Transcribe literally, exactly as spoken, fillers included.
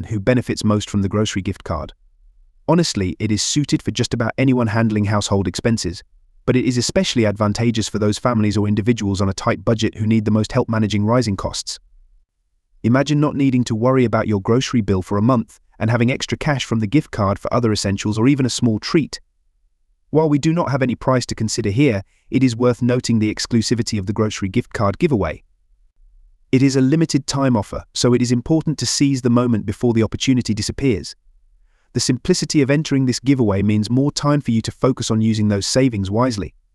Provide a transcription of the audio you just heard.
who benefits most from the grocery gift card. Honestly, it is suited for just about anyone handling household expenses, but it is especially advantageous for those families or individuals on a tight budget who need the most help managing rising costs. Imagine not needing to worry about your grocery bill for a month and having extra cash from the gift card for other essentials or even a small treat. While we do not have any price to consider here, it is worth noting the exclusivity of the grocery gift card giveaway. It is a limited time offer, so it is important to seize the moment before the opportunity disappears. The simplicity of entering this giveaway means more time for you to focus on using those savings wisely.